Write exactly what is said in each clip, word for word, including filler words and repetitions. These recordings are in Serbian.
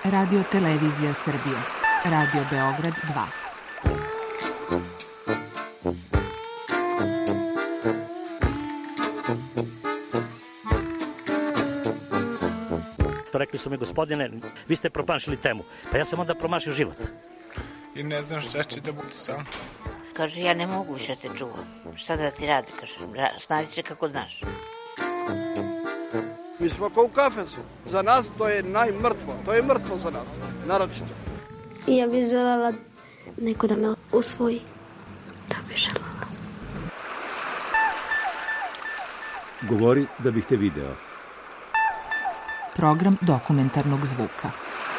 Radio Televizija Srbije. Radio Beograd dva. Rekli su mi, gospodine, vi ste promašili temu. Pa ja sam onda promašio život. I ne znam šta će da bude sam. Kaže, ja ne mogu više te čuvam. Šta da ti radi, kaže, snađi se kako znaš. Mi smo kao u kafesu. Za nas to je najmrtvo. To je mrtvo za nas, naročito. I ja bih želela neko da me usvoji. Da bih želela. Govori da bih te video. Program dokumentarnog zvuka.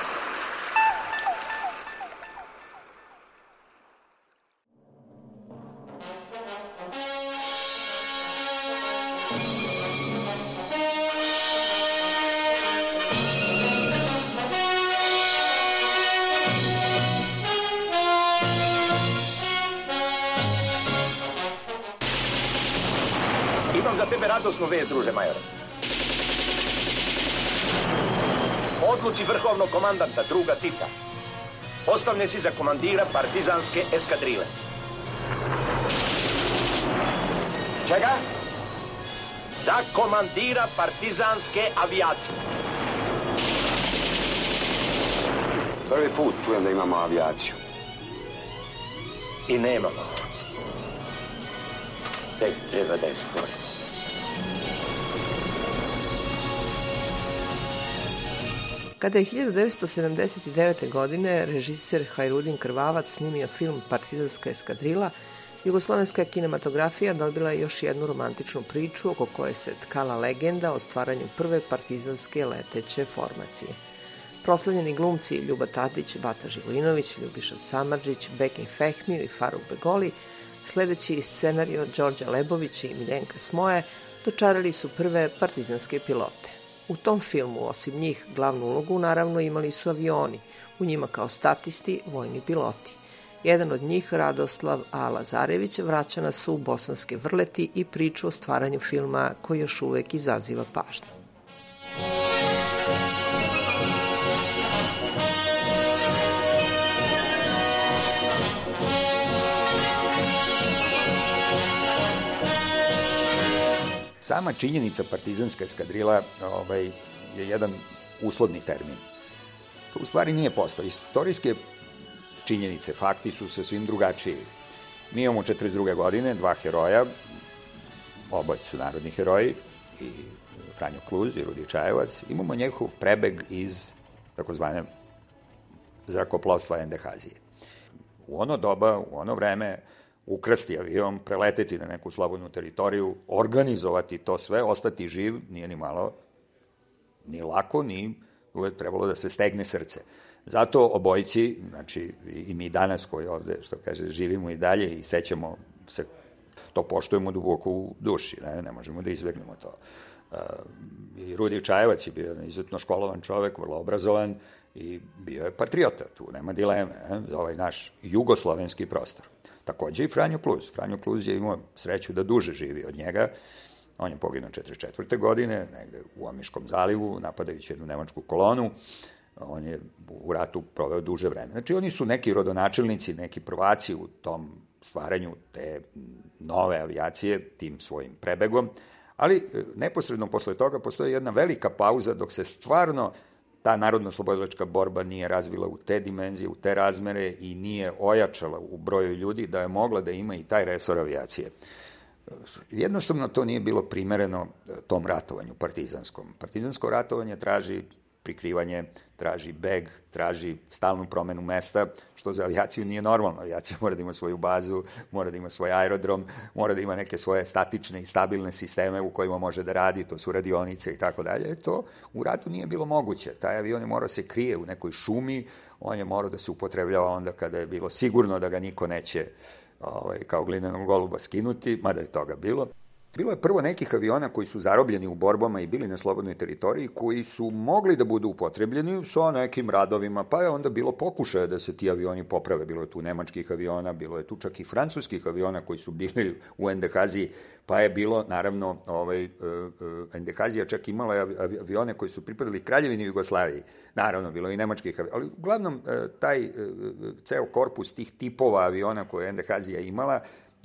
Imam za tebe radosnu vest, druže majore. Odluci vrhovnog komandanta, druga Tita, postavljen si za komandira partizanske eskadrile. Čega? Za komandira partizanske avijacije. Prvi put čujem da imamo avijaciju. I nemamo. Tek treba da je stvorimo. Kada je hiljadu devetsto sedamdeset devete. godine režiser Hajrudin Krvavac snimio film Partizanska eskadrila, jugoslovenska kinematografija dobila je još jednu romantičnu priču oko koje se tkala legenda o stvaranju prve partizanske leteće formacije. Proslavljeni glumci Ljuba Tadić, Bata Živojinović, Ljubiša Samardžić, Bekim Fehmiju i Faruk Begoli, sledeći scenario Đorđa Lebovića i Miljenka Smoje, dočarali su prve partizanske pilote. U tom filmu, osim njih, glavnu ulogu naravno imali su avioni, u njima kao statisti vojni piloti. Jedan od njih, Radoslav A. Lazarević, vraća nas u Bosanske vrleti i priču o stvaranju filma koji još uvek izaziva pažnju. Sama činjenica partizanska eskadrila ovaj, je jedan uslovni termin. To u stvari nije postao. Istorijske činjenice, fakti su sasvim drugačiji. Mi imamo četrdeset druge. godine dva heroja, oboje su narodni heroji, i Franjo Kluz i Rudi Čajevac. Imamo njegov prebeg iz takozvane zrakoplovstva Endehazije. U ono doba, u ono vreme, ukrasti avion, preleteti na neku slobodnu teritoriju, organizovati to sve, ostati živ, nije ni malo, ni lako, ni uvek trebalo da se stegne srce. Zato obojici, znači i mi danas koji ovde, što kaže, živimo i dalje i sećamo se, to poštujemo duboko u duši, ne, ne možemo da izbegnemo to. Uh, I Rudi Čajevac je bio izuzetno školovan čovek, vrlo obrazovan i bio je patriota, tu nema dileme, ne, za ovaj naš jugoslovenski prostor. Takođe i Franjo Kluz. Franjo Kluz je imao sreću da duže živi od njega. On je poginuo četrdeset četvrte. godine, negde u Omiškom zalivu, napadajući jednu nemačku kolonu. On je u ratu proveo duže vreme. Znači, oni su neki rodonačelnici, neki prvaci u tom stvaranju te nove avijacije, tim svojim prebegom. Ali neposredno posle toga postoji jedna velika pauza dok se stvarno ta narodno-slobodilačka borba nije razvila u te dimenzije, u te razmere i nije ojačala u broju ljudi da je mogla da ima i taj resor avijacije. Jednostavno to nije bilo primereno tom ratovanju partizanskom. Partizansko ratovanje traži prikrivanje, traži beg, traži stalnu promenu mesta, što za avijaciju nije normalno. Avijacija mora da ima svoju bazu, mora da ima svoj aerodrom, mora da ima neke svoje statične i stabilne sisteme u kojima može da radi, to su radionice i tako dalje. To u ratu nije bilo moguće. Taj avion je morao se krije u nekoj šumi, on je morao da se upotrebljava onda kada je bilo sigurno da ga niko neće ovaj, kao glinenog goluba skinuti, mada je toga bilo. Bilo je prvo nekih aviona koji su zarobljeni u borbama i bili na slobodnoj teritoriji, koji su mogli da budu upotrebljeni sa nekim radovima, pa je onda bilo pokušaja da se ti avioni poprave. Bilo je tu nemačkih aviona, bilo je tu čak i francuskih aviona koji su bili u Endehaziji, pa je bilo, naravno, ovaj, Endehazija čak imala avione koji su pripadali Kraljevini Jugoslaviji. Naravno, bilo je i nemačkih aviona, ali uglavnom taj ceo korpus tih tipova aviona koje je Endehazija imala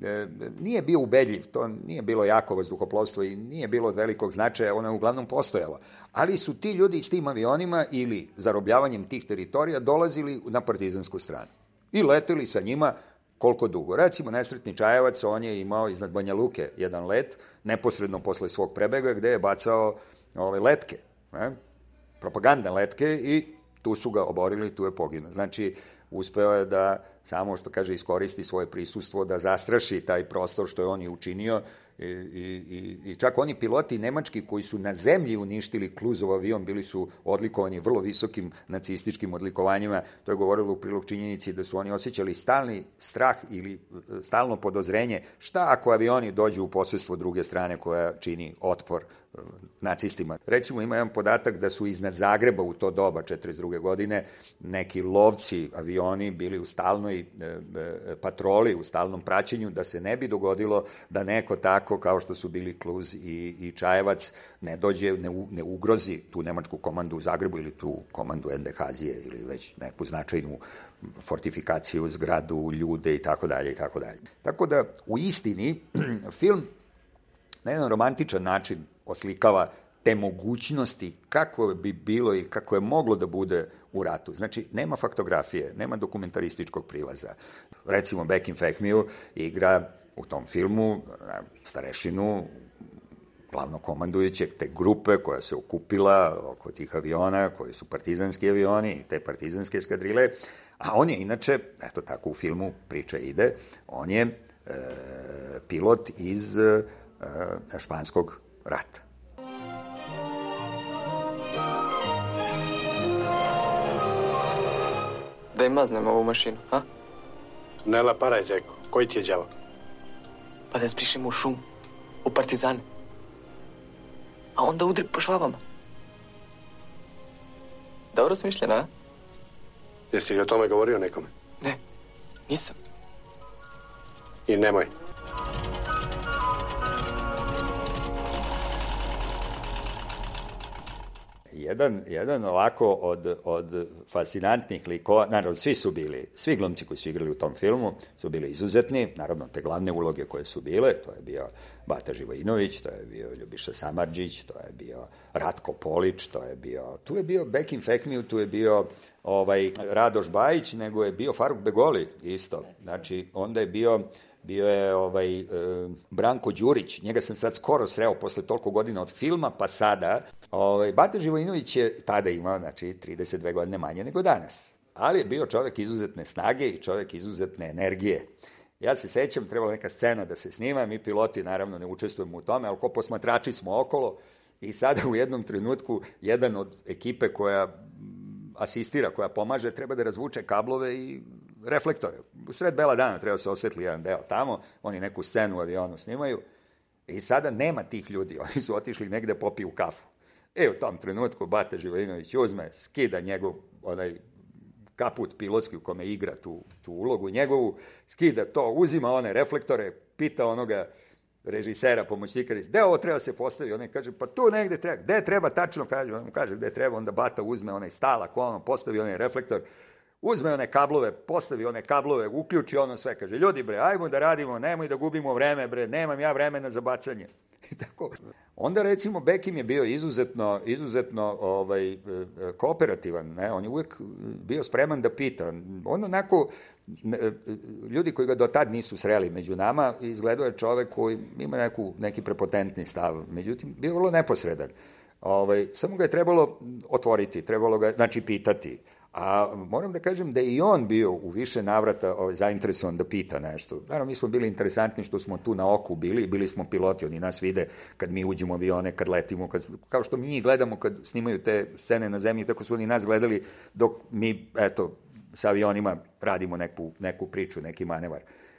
nije bio ubedljiv, to nije bilo jako vazduhoplovstvo i nije bilo od velikog značaja, ono je uglavnom postojalo. Ali su ti ljudi s tim avionima ili zarobljavanjem tih teritorija dolazili na partizansku stranu i leteli sa njima koliko dugo. Recimo, nesretni Čajevac, on je imao iznad Banja Luke jedan let, neposredno posle svog prebega, gde je bacao ove, letke, ne? propagandne letke, i tu su ga oborili, tu je poginuo. Znači, uspeo je da samo, što kaže, iskoristi svoje prisustvo, da zastraši taj prostor, što je on i učinio. I, i, i čak oni piloti nemački koji su na zemlji uništili Kluzov avion, bili su odlikovani vrlo visokim nacističkim odlikovanjima. To je govorilo u prilog činjenici da su oni osjećali stalni strah ili stalno podozrenje šta ako avioni dođu u posredstvo druge strane koja čini otpor nacistima. Recimo, ima jedan podatak da su iznad Zagreba u to doba, četrdeset druge godine, neki lovci avioni bili u stalnoj e, e, patroli, u stalnom praćenju, da se ne bi dogodilo da neko tako, kao što su bili Kluz i, i Čajevac, ne dođe, ne, u, ne ugrozi tu nemačku komandu u Zagrebu ili tu komandu Endehazije ili već neku značajnu fortifikaciju, zgradu, ljude i tako dalje i tako dalje. Tako da, u istini, film na jedan romantičan način oslikava te mogućnosti kako bi bilo i kako je moglo da bude u ratu. Znači, nema faktografije, nema dokumentarističkog prilaza. Recimo, Bekim Fehmiju igra u tom filmu starešinu, glavno komandujućeg te grupe koja se okupila oko tih aviona, koji su partizanski avioni, te partizanske eskadrile, a on je inače, eto tako u filmu priča ide, on je e, pilot iz e, španskog rata. Da im maznem ovu mašinu, a? Ne laparaj, Zeko. Koji ti je đavo? Pa da zbrišemo u šum, u partizane. A onda udri po švabama. Dobro smišljena, a? Jesi li o tome govorio nekome? Ne, nisam. I nemoj. Jedan, jedan ovako od, od fascinantnih likova, naravno svi su bili, svi glumci koji su igrali u tom filmu su bili izuzetni, naravno te glavne uloge koje su bile, to je bio Bata Živojinović, to je bio Ljubiša Samardžić, to je bio Ratko Polić, to je bio, tu je bio Bekim Fehmiju, tu je bio ovaj, Radoš Bajić, nego je bio Faruk Begoli isto, znači onda je bio bio je ovaj, e, Branko Đurić, njega sam sad skoro sreo posle toliko godina od filma, pa sada, ovaj, Bata Živojinović je tada imao, znači, trideset dve godine manje nego danas, ali je bio čovek izuzetne snage i čovek izuzetne energije. Ja se sećam, trebala neka scena da se snima, mi piloti naravno ne učestvujemo u tome, ali ko posmatrači smo okolo i sada u jednom trenutku jedan od ekipe koja asistira, koja pomaže, treba da razvuče kablove i reflektore. U sred bela dana treba se osvetli jedan deo tamo, oni neku scenu u avionu snimaju i sada nema tih ljudi, oni su otišli negde popiju kafu. E, u tom trenutku Bata Živojinović uzme, skida njegov onaj kaput pilotski u kome igra tu, tu ulogu njegovu, skida to, uzima one reflektore, pita onoga režisera, pomoćnika, gde ovo treba se postavi, onaj kaže, pa tu negde treba, gde treba tačno, kaže, on kaže gde treba, onda Bata uzme onaj stalak, ono, postavi onaj reflektor, uzme one kablove, postavi one kablove, uključi ono sve, kaže, ljudi bre, ajmo da radimo, nemoj da gubimo vreme bre, nemam ja vremena za bacanje. I tako. Onda recimo Bekim je bio izuzetno, izuzetno ovaj, kooperativan, ne? On je uvijek bio spreman da pita. On onako, ljudi koji ga do tad nisu sreli među nama, izgledao je čovek koji ima neku, neki prepotentni stav, međutim, bio vrlo neposredan. Ovaj, samo ga je trebalo otvoriti, trebalo ga, znači, pitati. A moram da kažem da je i on bio u više navrata ovaj, zainteresovan da pita nešto. Naravno, mi smo bili interesantni što smo tu na oku bili, bili smo piloti, oni nas vide kad mi uđemo u avione, kad letimo, kad, kao što mi njih gledamo kad snimaju te scene na zemlji, tako su oni nas gledali dok mi, eto, sa avionima radimo neku, neku priču, neki manevar. Pa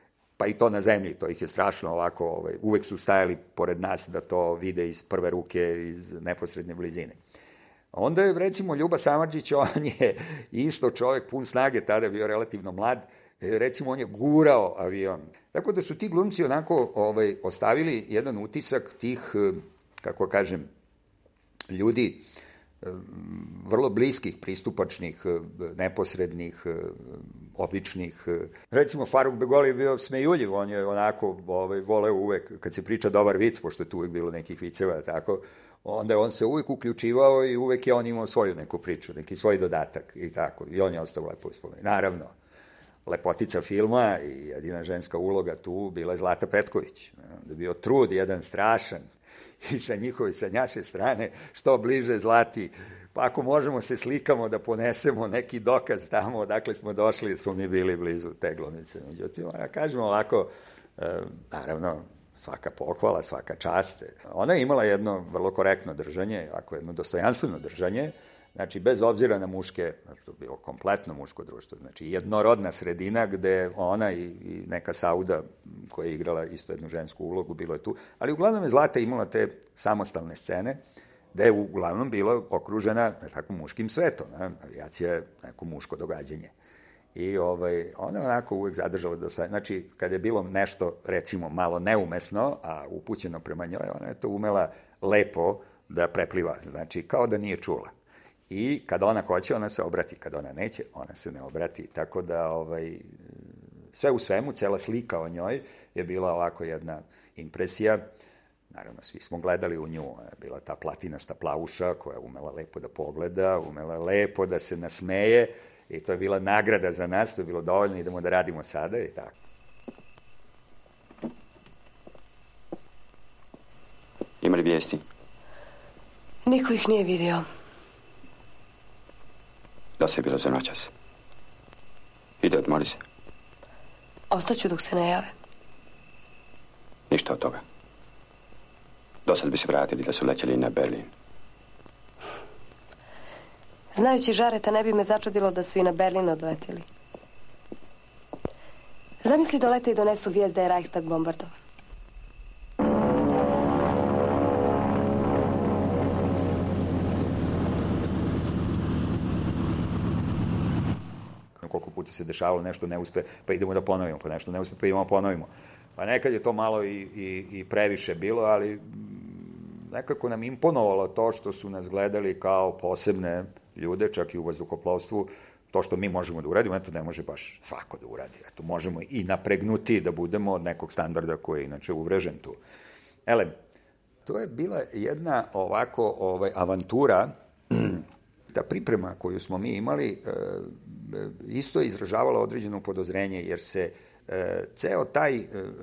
pa i to na zemlji, to ih je strašno ovako, ovaj, uvek su stajali pored nas da to vide iz prve ruke, iz neposredne blizine. Onda je, recimo, Ljuba Samardžić, on je isto čovjek pun snage, tada bio relativno mlad, recimo, on je gurao avion. Tako da su ti glumci onako ovaj, ostavili jedan utisak tih, kako kažem, ljudi vrlo bliskih, pristupačnih, neposrednih, običnih. Recimo, Faruk Begoli je bio smejuljiv, on je onako ovaj, voleo uvek, kad se priča dobar vic, pošto je tu uvek bilo nekih viceva, tako, onda on se uvek uključivao i uvek je on imao svoju neku priču, neki svoj dodatak i tako. I on je ostao lepo uspomen. Naravno, lepotica filma i jedina ženska uloga tu bila je Zlata Petković. Da je bio trud jedan strašan i sa njihove, sa naše strane, što bliže Zlati, pa ako možemo se slikamo da ponesemo neki dokaz tamo odakle smo došli, da smo mi bili blizu te glumice. Međutim, ja kažem ovako, e, naravno, svaka pohvala, svaka čast. Ona je imala jedno vrlo korektno držanje, ako jedno dostojanstveno držanje, znači bez obzira na muške, to je bilo kompletno muško društvo, znači jednorodna sredina gde ona i, i neka Sauda koja je igrala isto jednu žensku ulogu, bilo je tu, ali uglavnom je Zlata imala te samostalne scene, gde je uglavnom bila okružena tako muškim svetom, ne? Avijacija je neko muško događanje. I ovaj, ona je onako uvek zadržala do sada. Znači, kad je bilo nešto, recimo, malo neumesno, a upućeno prema njoj, ona je to umela lepo da prepliva. Znači, kao da nije čula. I kada ona hoće, ona se obrati. Kada ona neće, ona se ne obrati. Tako da, ovaj, sve u svemu, cela slika o njoj je bila ovako jedna impresija. Naravno, svi smo gledali u nju. Bila ta platinasta plavuša koja je umela lepo da pogleda, umela lepo da se nasmeje. I to je bila nagrada za nas, to je bilo dovoljno, idemo da radimo sada i tako. Ima li vijesti? Niko ih nije vidio. Dosta je bilo za noćas. Ide, odmori se. Ostaću dok se ne jave. Ništa od toga. Dosad bi se vratili da su lećeli na Berlin. Znajući Žareta, ne bi me začudilo da su i na Berlin odletili. Zamisli dolete i donesu vijest da je Reichstag bombardovan. Koliko puta se dešavalo, nešto ne uspe, pa idemo da ponovimo, pa nešto ne uspe, pa idemo ponovimo. Pa nekad je to malo i, i, i previše bilo, ali nekako nam imponovalo to što su nas gledali kao posebne ljude, čak i u vazduhoplovstvu, to što mi možemo da uradimo, eto ne može baš svako da uradi. Eto, možemo i napregnuti da budemo od nekog standarda koji je inače uvrežen tu. Ele, to je bila jedna ovako ovaj, avantura, ta priprema koju smo mi imali e, isto je izražavala određeno podozrenje, jer se e, ceo taj e, e,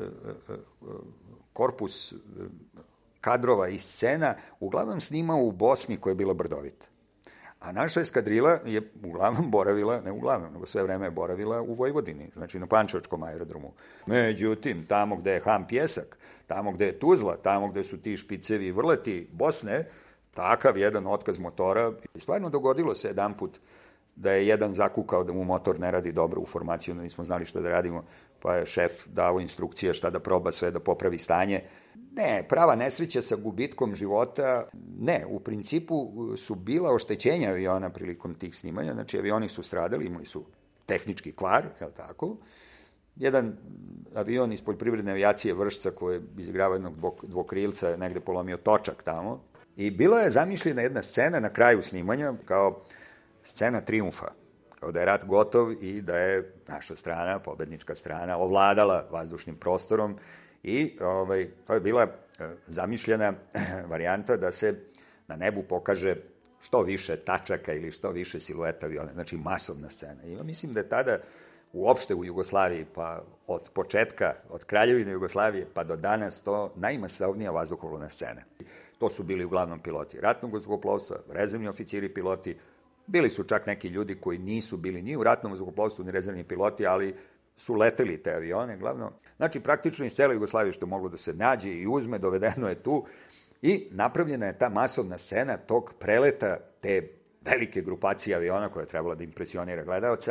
korpus kadrova i scena uglavnom snimao u Bosni koja je bila brdovita. A naša eskadrila je uglavnom boravila, ne uglavnom, nego sve vreme je boravila u Vojvodini, znači na Pančevačkom aerodromu. Međutim, tamo gde je ham pjesak, tamo gde je Tuzla, tamo gde su ti špicevi i vrleti Bosne, takav jedan otkaz motora. I stvarno dogodilo se jedan put da je jedan zakukao da mu motor ne radi dobro u formaciju, da nismo znali što da radimo, pa je šef dao instrukcije šta da proba sve da popravi stanje. Ne, prava nesreća sa gubitkom života, ne, u principu su bila oštećenja aviona prilikom tih snimanja, znači avioni su stradali, imali su tehnički kvar, je li tako? Jedan avion iz poljoprivredne avijacije Vršca koji je izigrava jednog dvokrilca je negde polomio točak tamo i bila je zamišljena jedna scena na kraju snimanja kao scena trijumfa, kao da je rat gotov i da je naša strana, pobednička strana, ovladala vazdušnim prostorom i ovaj, to je bila e, zamišljena varijanta da se na nebu pokaže što više tačaka ili što više silueta aviona, znači masovna scena. I mislim da je tada uopšte u Jugoslaviji, pa od početka, od Kraljevine Jugoslavije pa do danas to najmasovnija vazduhoplovna scena. To su bili uglavnom piloti ratnog vazduhoplovstva, rezervni oficiri piloti, bili su čak neki ljudi koji nisu bili ni u ratnom vazduhoplovstvu ni rezervni piloti, ali su leteli te avione, glavno. Znači, praktično iz cele Jugoslavije što je moglo da se nađe i uzme, dovedeno je tu i napravljena je ta masovna scena tog preleta te velike grupacije aviona koja je trebala da impresionira gledaoca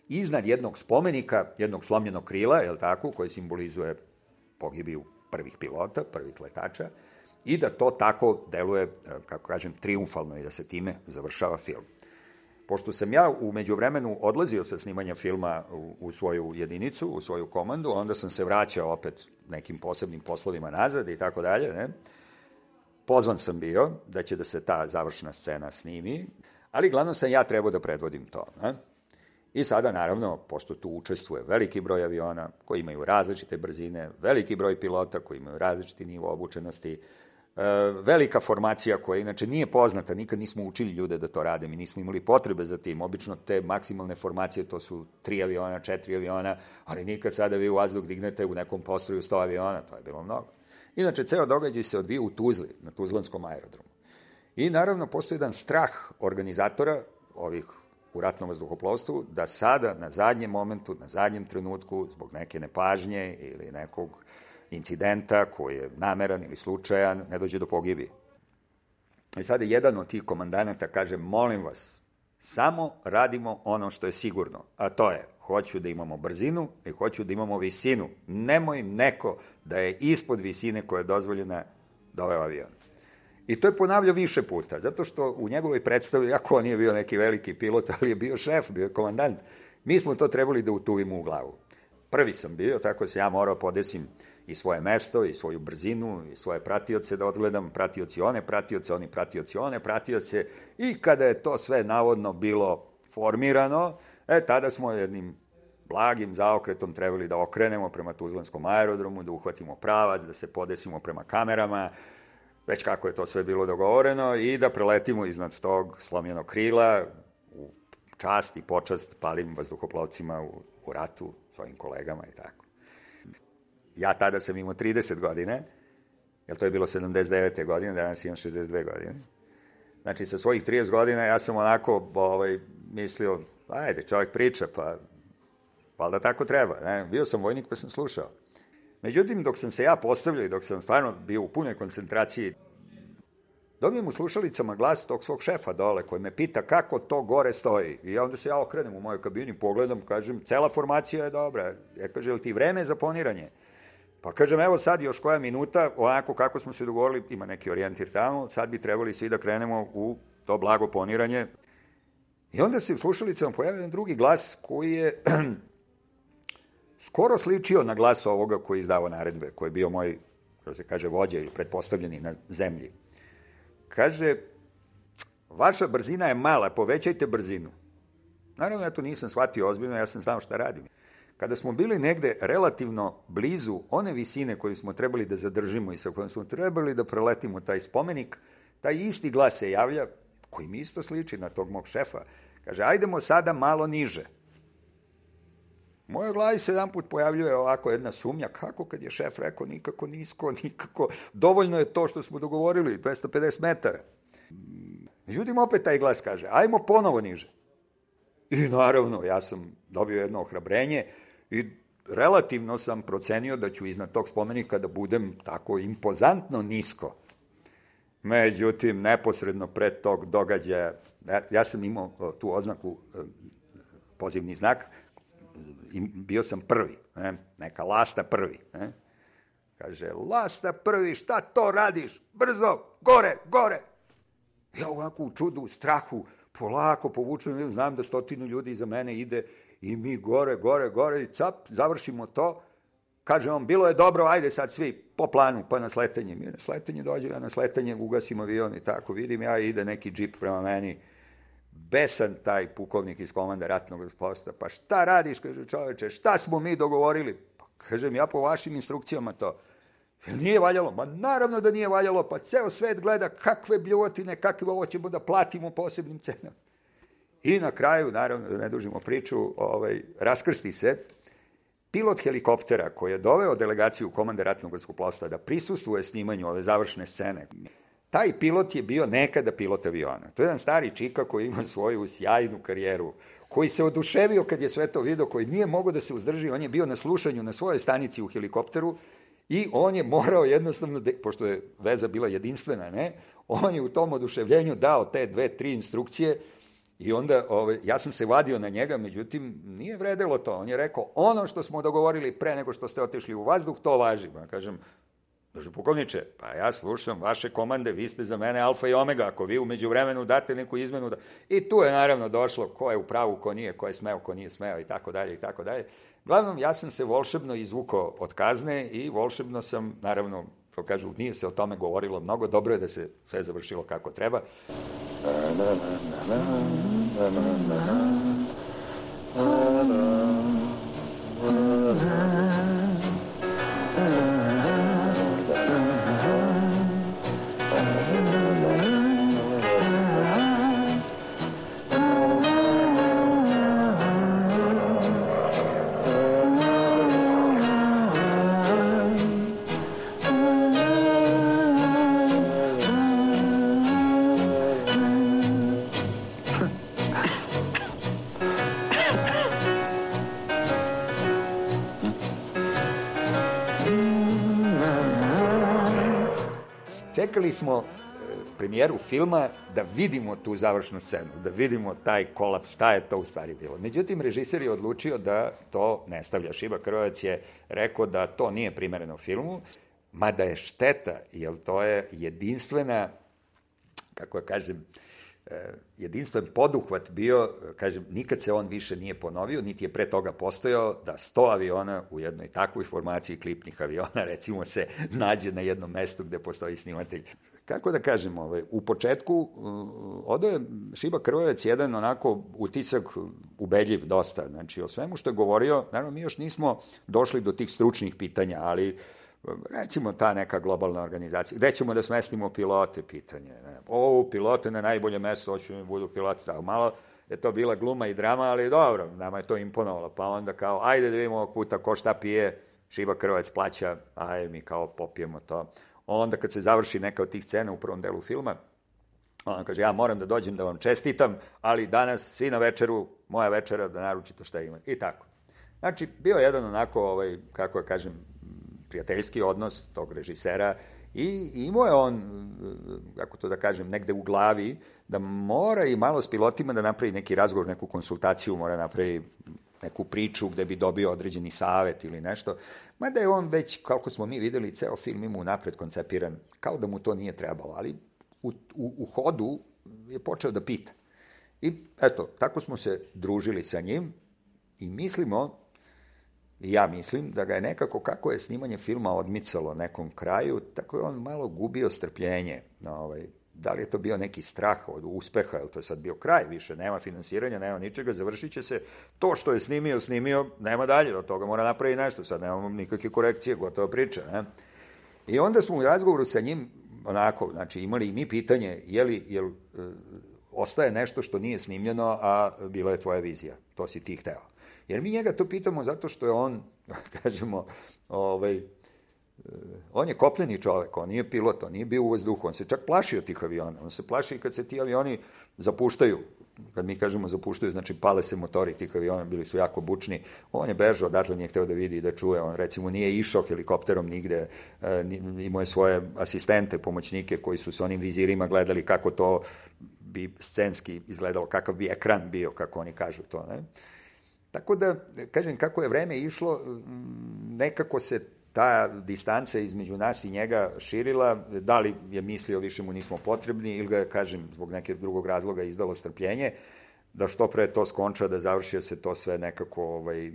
iznad jednog spomenika, jednog slomljenog krila, je li tako, koje simbolizuje pogibiju prvih pilota, prvih letača, i da to tako deluje, kako kažem, triumfalno i da se time završava film. Pošto sam ja u međuvremenu odlazio sa snimanja filma u, u svoju jedinicu, u svoju komandu, onda sam se vraćao opet nekim posebnim poslovima nazad i tako dalje, ne? Pozvan sam bio da će da se ta završna scena snimi, ali glavno sam ja trebao da predvodim to. Ne? I sada, naravno, pošto tu učestvuje veliki broj aviona koji imaju različite brzine, veliki broj pilota koji imaju različiti nivo obučenosti, velika formacija koja inače nije poznata, nikad nismo učili ljude da to rade, mi nismo imali potrebe za tim, obično te maksimalne formacije to su tri aviona, četiri aviona, ali nikad sada vi u vazduh dignete u nekom postroju sto aviona, to je bilo mnogo. Inače, ceo događaj se odvija u Tuzli, na Tuzlanskom aerodromu. I naravno, postoji jedan strah organizatora ovih u ratnom vazduhoplovstvu da sada, na zadnjem momentu, na zadnjem trenutku, zbog neke nepažnje ili nekog incidenta koji je nameran ili slučajan, ne dođe do pogibije. I sada jedan od tih komandanata kaže, molim vas, samo radimo ono što je sigurno, a to je, hoću da imamo brzinu i hoću da imamo visinu. Nemoj neko da je ispod visine koja je dozvoljena da ovaj avion. I to je ponavljao više puta, zato što u njegovoj predstavi, ako on nije bio neki veliki pilot, ali je bio šef, bio je komandant, mi smo to trebali da utuvimo u glavu. Prvi sam bio, tako se ja morao podesim i svoje mesto, i svoju brzinu, i svoje pratioce da odgledam, pratioci one pratioce, oni pratioci one pratioce, i kada je to sve navodno bilo formirano, e, tada smo jednim blagim zaokretom trebali da okrenemo prema Tuzlanskom aerodromu, da uhvatimo pravac, da se podesimo prema kamerama, već kako je to sve bilo dogovoreno, i da preletimo iznad tog slomljenog krila u čast i počast palim vazduhoplovcima u, u ratu, svojim kolegama i tako. Ja tada sam imao trideset godine, jer to je bilo sedamdeset devete godine, danas imam šezdeset dve godine. Znači, sa svojih trideset godina ja sam onako ovaj, mislio, ajde, čovjek priča, pa valjda tako treba. Ne? Bio sam vojnik pa sam slušao. Međutim, dok sam se ja postavljao i dok sam stvarno bio u punoj koncentraciji, dobijem u slušalicama glas tog svog šefa dole koji me pita kako to gore stoji. I onda se ja okrenem u mojoj kabini, pogledam, kažem, cela formacija je dobra. Ja kažem, je li ti vreme za poniranje? Pa kažem, evo sad još koja minuta, onako kako smo se dogovorili, ima neki orijentir tamo, sad bi trebali svi da krenemo u to blago poniranje. I onda se u slušalicama pojavio jedan drugi glas koji je skoro sličio na glas ovoga koji je izdavao naredbe, koji je bio moj, kako se kaže, vođa ili pretpostavljeni na zemlji. Kaže, vaša brzina je mala, povećajte brzinu. Naravno, ja to nisam shvatio ozbiljno, ja sam znao šta radim. Kada smo bili negde relativno blizu one visine koju smo trebali da zadržimo i sa kojom smo trebali da preletimo taj spomenik, taj isti glas se javlja, koji mi isto sliči na tog mog šefa. Kaže, ajdemo sada malo niže. U mojoj glavi se jedan put pojavljuje ovako jedna sumnja, kako kad je šef rekao nikako nisko, nikako, dovoljno je to što smo dogovorili, dvesta pedeset metara. Međutim, opet taj glas kaže, ajmo ponovo niže. I naravno, ja sam dobio jedno ohrabrenje i relativno sam procenio da ću iznad tog spomenika da budem tako impozantno nisko. Međutim, neposredno pred tog događaja, ja sam imao tu oznaku, pozivni znak, bio sam prvi, ne? Neka Lasta prvi. Ne? Kaže, Lasta prvi, šta to radiš? Brzo, gore, gore. Ja ovako u čudu, u strahu, polako povučem, znam da stotinu ljudi iza mene ide i mi gore, gore, gore i cap, završimo to. Kaže on, bilo je dobro, ajde sad svi po planu, pa na sletanje. Mi na sletanje dođe, ja na sletanje ugasim avion i tako. Vidim ja, ide neki džip prema meni. Besan taj pukovnik iz komanda ratnog vazduhoplovstva. Pa šta radiš, kaže čoveče, šta smo mi dogovorili? Pa kažem, ja po vašim instrukcijama to. Jel nije valjalo? Ma naravno da nije valjalo, pa ceo svet gleda kakve bljuvotine, kakve ovo ćemo da platimo posebnim cenama. I na kraju, naravno, da ne dužimo priču, ovaj, raskrsti se pilot helikoptera koji je doveo delegaciju komande ratnog vazduhoplovstva da prisustvuje snimanju ove završne scene. Taj pilot je bio nekada pilot aviona. To je jedan stari čika koji ima svoju sjajnu karijeru, koji se oduševio kad je sve to video, koji nije mogao da se uzdrži, on je bio na slušanju na svojoj stanici u helikopteru i on je morao jednostavno, pošto je veza bila jedinstvena, ne, on je u tom oduševljenju dao te dve, tri instrukcije I onda, ove, ja sam se vadio na njega, međutim, nije vredelo to. On je rekao, ono što smo dogovorili pre nego što ste otišli u vazduh, to važi. Ja kažem, Dože pukovniče, pa ja slušam vaše komande, vi ste za mene alfa i omega, ako vi umeđu vremenu date neku izmenu. Da... I tu je naravno došlo ko je u pravu, ko nije, ko je smeo, ko nije smeo i tako dalje i tako dalje. Glavnom, ja sam se volšebno izvukao od kazne i volšebno sam, naravno, kao kažu, nije se o tome govorilo mnogo, dobro je da se sve završilo kako treba. Čekali smo premijeru filma da vidimo tu završnu scenu, da vidimo taj kolaps, šta je to u stvari bilo. Međutim, režiser je odlučio da to ne stavlja. Šiba Krvac je rekao da to nije primereno filmu, mada je šteta, jer to je jedinstvena, kako ja kažem, jedinstven poduhvat bio, kažem, nikad se on više nije ponovio, niti je pre toga postojao da sto aviona u jednoj takvoj formaciji klipnih aviona, recimo, se nađe na jednom mestu gde postoji snimatelj. Kako da kažem, ovaj, u početku odao je Šiba Krvac jedan onako utisak ubedljiv dosta, znači o svemu što je govorio, naravno mi još nismo došli do tih stručnih pitanja, ali recimo ta neka globalna organizacija, gde ćemo da smestimo pilote, pitanje. Ne? O, pilote na najbolje mesto, hoću da budu piloti. Tako, malo je to bila gluma i drama, ali dobro, nama je to imponovalo. Pa onda kao, ajde da vidimo ovog puta ko šta pije, Šiba Krvac plaća, ajde mi kao popijemo to. Onda kad se završi neka od tih scena u prvom delu filma, on kaže, ja moram da dođem da vam čestitam, ali danas svi na večeru, moja večera, da naručite šta ima. I tako. Znači, bio je jedan onako, ovaj, kako ja kažem, prijateljski odnos tog režisera i imao je on, kako to da kažem, negde u glavi, da mora i malo s pilotima da napravi neki razgovor, neku konsultaciju, mora napravi neku priču gde bi dobio određeni savet ili nešto. Mada je on već, kako smo mi videli, ceo film ima unapred koncepiran, kao da mu to nije trebalo, ali u, u, u hodu je počeo da pita. I eto, tako smo se družili sa njim i mislimo, i ja mislim da ga je nekako, kako je snimanje filma odmicalo nekom kraju, tako je on malo gubio strpljenje. Ovaj, da li je to bio neki strah od uspeha, ili to je sad bio kraj, više nema finansiranja, nema ničega, završit će se. To što je snimio, snimio, nema dalje, od toga mora napraviti nešto, sad nemamo nikakve korekcije, gotova priča. Ne? I onda smo u razgovoru sa njim, onako, znači imali i mi pitanje, je li, je li e, ostaje nešto što nije snimljeno, a bila je tvoja vizija, to si ti hteo. Jer mi njega to pitamo zato što je on, kažemo, ovaj, on je kopneni čovek, on nije pilot, on nije bio u vazduhu, on se čak plašio tih aviona, on se plaši kad se ti avioni zapuštaju, kad mi kažemo zapuštaju, znači pale se motori tih aviona, bili su jako bučni, on je bežao, odatle nije hteo da vidi i da čuje, on recimo nije išao helikopterom nigde, imao je svoje asistente, pomoćnike koji su sa onim vizirima gledali kako to bi scenski izgledalo, kakav bi ekran bio, kako oni kažu to, ne? Tako da, kažem, kako je vreme išlo, nekako se ta distanca između nas i njega širila, da li je mislio više mu nismo potrebni ili ga, kažem, zbog nekog drugog razloga izdalo strpljenje, da što pre to skonča, da završi se to sve nekako ovaj,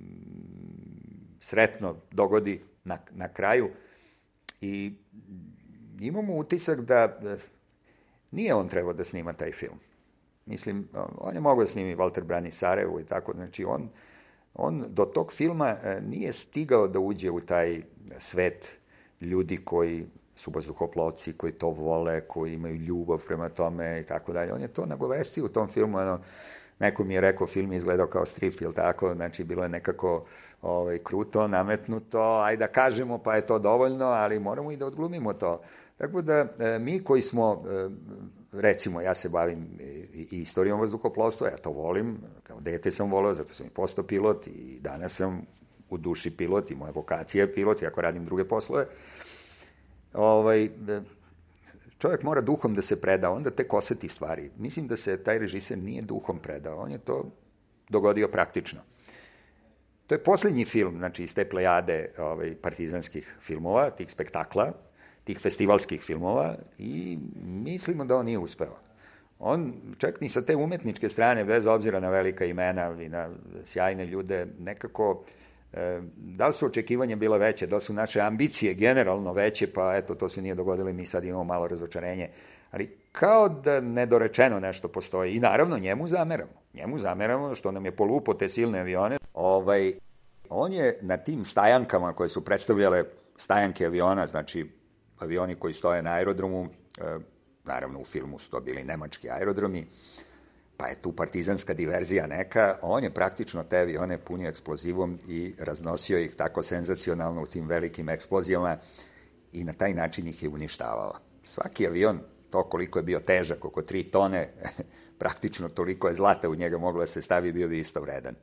sretno dogodi na, na kraju. I imamo utisak da nije on trebao da snima taj film. Mislim, on je mogao da snimi Valter Brani Sarajevo i tako, znači on, on do tog filma nije stigao da uđe u taj svet ljudi koji su vazduhoplovci, koji to vole, koji imaju ljubav prema tome i tako dalje. On je to nagovestio u tom filmu, ono, neko mi je rekao, film je izgledao kao strip, ili tako, znači bilo je nekako ovaj, kruto, nametnuto, ajde da kažemo, pa je to dovoljno, ali moramo i da odglumimo to. Tako da mi koji smo, recimo, ja se bavim i istorijom vazduhoplovstva, ja to volim, kao dete sam voleo, zato sam i postao pilot i danas sam u duši pilot i moja vokacija je pilot, iako radim druge poslove. Ovaj, čovjek mora duhom da se preda, onda tek oseti stvari. Mislim da se taj režiser nije duhom predao, on je to dogodio praktično. To je posljednji film, znači, iz te plejade ovaj, partizanskih filmova, tih spektakla, tih festivalskih filmova, i mislimo da on nije uspeo. On, čak ni sa te umetničke strane, bez obzira na velika imena i na sjajne ljude, nekako, e, da li su očekivanja bila veće, da li su naše ambicije generalno veće, pa eto, to se nije dogodilo i mi sad imamo malo razočarenje. Ali kao da nedorečeno nešto postoji. I naravno, njemu zameramo. Njemu zameramo što nam je polupo te silne avione. Ovaj, on je na tim stajankama koje su predstavljale stajanke aviona, znači avioni koji stoje na aerodromu, e, naravno u filmu su to bili nemački aerodromi, pa je tu partizanska diverzija neka, on je praktično te avione punio eksplozivom i raznosio ih tako senzacionalno u tim velikim eksplozijama i na taj način ih je uništavao. Svaki avion, to koliko je bio težak, oko tri tone, praktično toliko je zlata u njega moglo da se stavi, bio bi isto vredan.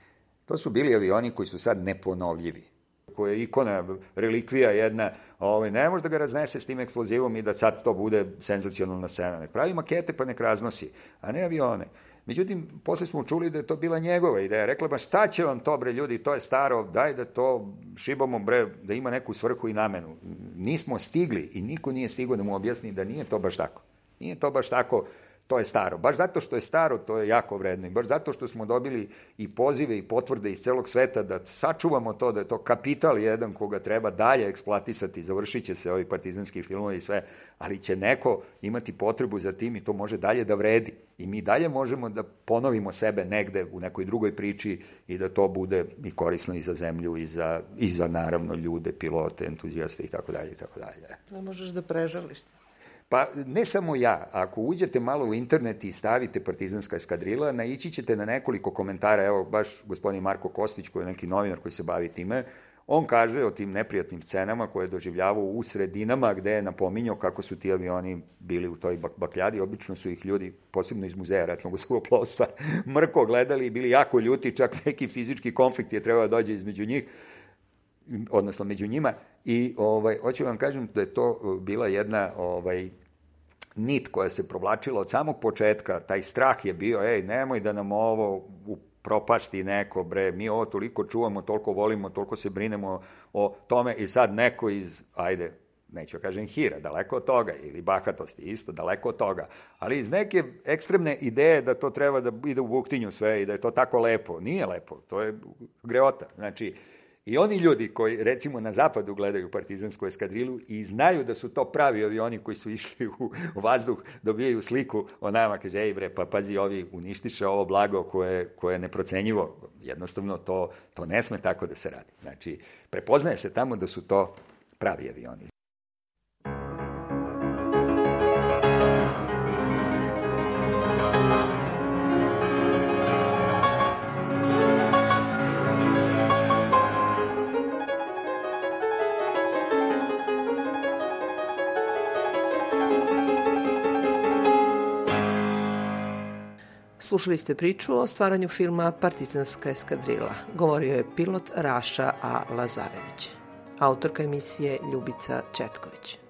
To su bili avioni koji su sad neponovljivi, koja je ikona, relikvija jedna, ovaj, ne može da ga raznese s tim eksplozivom i da sad to bude senzacionalna scena. Nek pravi makete pa nek raznosi, a ne avione. Međutim, posle smo čuli da je to bila njegova ideja. Rekla, ba šta će vam to, bre, ljudi, to je staro, daj da to šibamo, bre, da ima neku svrhu i namenu. Nismo stigli i niko nije stigao da mu objasni da nije to baš tako. Nije to baš tako, to je staro. Baš zato što je staro, to je jako vredno. I baš zato što smo dobili i pozive i potvrde iz celog sveta da sačuvamo to, da je to kapital jedan koga treba dalje eksploatisati. Završit će se ovi partizanski filmovi i sve, ali će neko imati potrebu za tim i to može dalje da vredi. I mi dalje možemo da ponovimo sebe negde u nekoj drugoj priči i da to bude i korisno i za zemlju i za, i za naravno ljude, pilote, entuzijaste i tako dalje i tako dalje. Ne možeš da prežališ. Pa ne samo ja, ako uđete malo u internet i stavite partizanska eskadrila, naići ćete na nekoliko komentara, evo baš gospodin Marko Kostić, koji je neki novinar koji se bavi time, on kaže o tim neprijatnim scenama koje je doživljavao u sredinama gde je napominjao kako su ti avioni bili u toj bakljadi, obično su ih ljudi, posebno iz muzeja ratnog zrakoplovstva, mrko gledali i bili jako ljuti, čak neki fizički konflikt je trebao da dođe između njih, odnosno među njima, i ovaj, hoću vam kažem da je to bila jedna ovaj, nit koja se provlačila od samog početka, taj strah je bio, ej, nemoj da nam ovo propasti neko, bre, mi ovo toliko čuvamo, toliko volimo, toliko se brinemo o tome i sad neko iz, ajde, neću kažem hira, daleko od toga, ili bahatosti, isto, daleko od toga, ali iz neke ekstremne ideje da to treba da ide u buktinju sve i da je to tako lepo. Nije lepo, to je greota. Znači, i oni ljudi koji, recimo, na zapadu gledaju partizansku eskadrilu i znaju da su to pravi avioni koji su išli u vazduh, dobijaju sliku o nama, kaže, ej bre, pa pazi, ovi uništiše ovo blago koje, koje je neprocenjivo. Jednostavno, to, to ne sme tako da se radi. Znači, prepoznaje se tamo da su to pravi avioni. Slušali ste priču o stvaranju filma Partizanska eskadrila. Govorio je pilot Raša A. Lazarević. Autorka emisije Ljubica Ćetković.